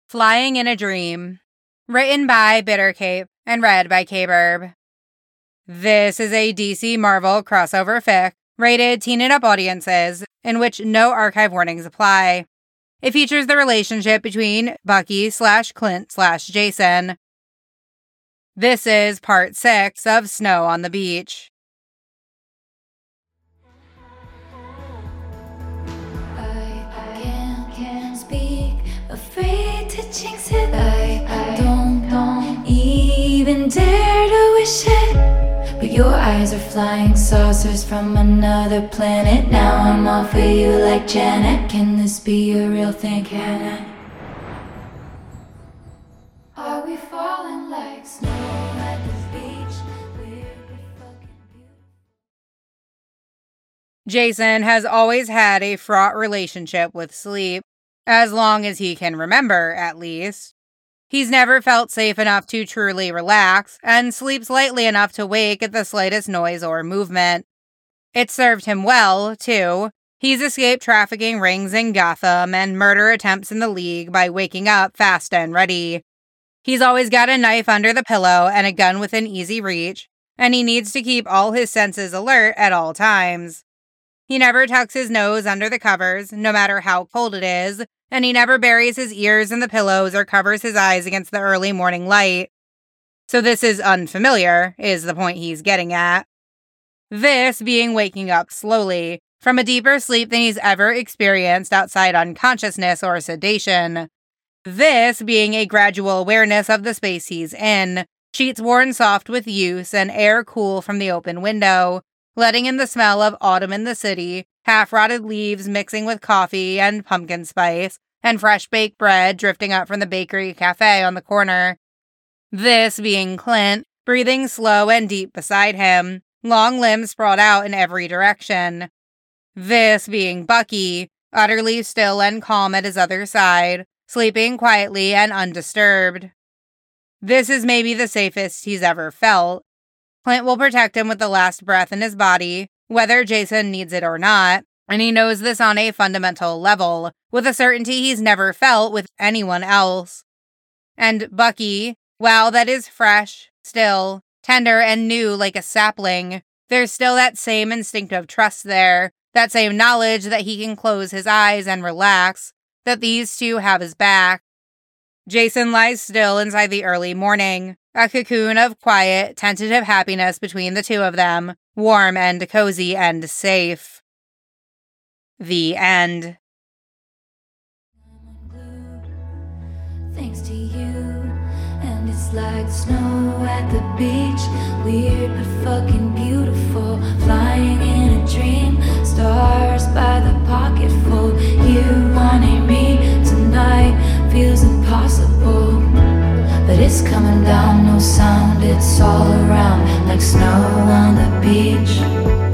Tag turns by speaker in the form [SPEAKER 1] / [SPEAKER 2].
[SPEAKER 1] Flying in a Dream. Written by Bittercape and read by K-Burb. This is a DC Marvel crossover fic, rated teen and up audiences, in which no archive warnings apply. It features the relationship between Bucky/Clint/Jason. This is part 6 of Snow on the Beach.
[SPEAKER 2] I can't speak, afraid to jinx it. I don't even dare to wish it. But your eyes are flying saucers from another planet. Now I'm all for you like Janet. Can this be a real thing? Can it? Are we falling like snow at the beach? We're fucking beautiful.
[SPEAKER 1] Jason has always had a fraught relationship with sleep, as long as he can remember, at least. He's never felt safe enough to truly relax, and sleeps lightly enough to wake at the slightest noise or movement. It served him well, too. He's escaped trafficking rings in Gotham and murder attempts in the League by waking up fast and ready. He's always got a knife under the pillow and a gun within easy reach, and he needs to keep all his senses alert at all times. He never tucks his nose under the covers, no matter how cold it is, and he never buries his ears in the pillows or covers his eyes against the early morning light. So this is unfamiliar, is the point he's getting at. This being waking up slowly, from a deeper sleep than he's ever experienced outside unconsciousness or sedation. This being a gradual awareness of the space he's in, sheets worn soft with use and air cool from the open window, letting in the smell of autumn in the city, half-rotted leaves mixing with coffee and pumpkin spice, and fresh-baked bread drifting up from the bakery cafe on the corner. This being Clint, breathing slow and deep beside him, long limbs sprawled out in every direction. This being Bucky, utterly still and calm at his other side, sleeping quietly and undisturbed. This is maybe the safest he's ever felt. Clint will protect him with the last breath in his body, whether Jason needs it or not, and he knows this on a fundamental level, with a certainty he's never felt with anyone else. And Bucky, wow, that is fresh, still, tender and new like a sapling. There's still that same instinctive trust there, that same knowledge that he can close his eyes and relax, that these two have his back. Jason lies still inside the early morning, a cocoon of quiet, tentative happiness between the two of them, warm and cozy and safe. The end.
[SPEAKER 2] Thanks to you, and it's like snow at the beach. Weird but fucking beautiful, flying in a dream. Stars by the pocketful. You wanting me tonight feels impossible, but it's coming down, no sound, it's all around, like snow on the beach.